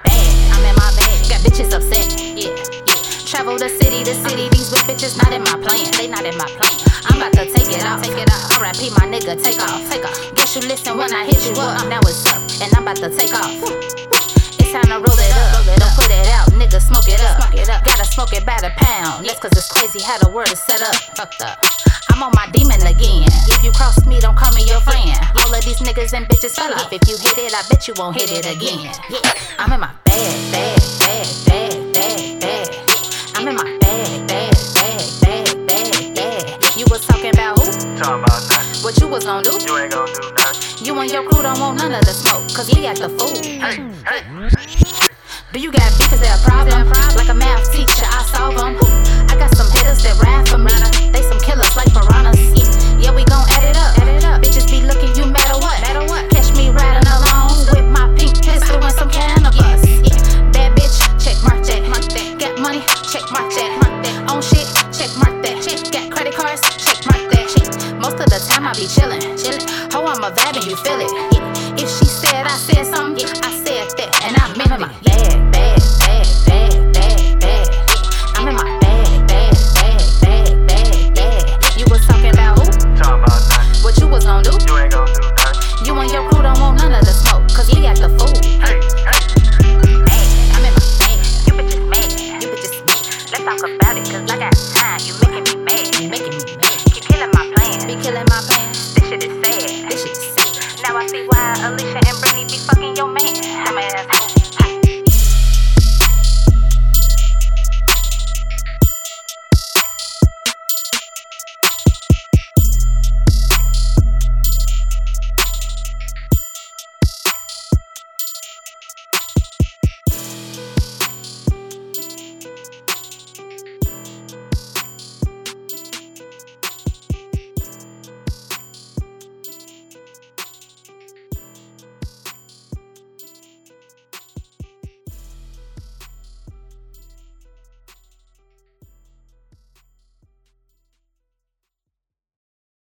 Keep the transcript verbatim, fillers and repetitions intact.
bag, I'm in my bag. Got bitches upset, yeah, yeah. Travel the city to city, these with bitches not in my plan. They not in my plan. I'm about to take it off, take it off. R I P my nigga, take off, take off. Guess you listen when I hit you up. Now it's up, and I'm about to take off. It's time to roll it up, don't put it out, nigga, smoke it up. Gotta smoke it by the pound. That's cause it's crazy how the world is set up. Fucked up. I'm on my demon again. If you cross me, don't call me your friend. All of these niggas and bitches fell off. If you hit it, I bet you won't hit it again. Yeah, I'm in my bag, bag, bag, bag, bag, bag. I'm in my bag, bag, bag, bag, bag, bag. You was talking about who? Talking about nothing. What you was gonna do? You ain't gonna do nothing. You and your crew don't want none of the smoke, cause we at the food. Hey, hey. Do you got beef? Is there a problem? Like a math teacher, I solve them. I got some hitters that ride for me. They some killers like piranhas. Yeah, we gon' add it up. Bitches be looking you matter what. Catch me riding along with my pink pistol and some cannabis. Bad bitch, check mark that. Got money, check mark that. On shit, check mark that. Got credit cards, check mark that. Most of the time I be chillin', chillin'. Ho, I'm a vibe and you feel it. If she said I said something, I said that, and I meant it. Bad, bad, bad, bad, bad, bad. I'm in my bag, bag, bag, bag, bag, bag. You was talking about who? Talking about nothing. What you was gonna do? You ain't gonna do nothing. You and your crew don't want none of the smoke, cause we at the food. Hey, hey. Bag, I'm in my bag. You bitches mad, you bitches mad. Let's talk about it, cause I got time. You making me mad, you making me mad. Keep killing my plans, be killing my plans. This shit is sad, this shit is sad. Now I see why Alicia and Brittany be fucking your man. I'm an asshole.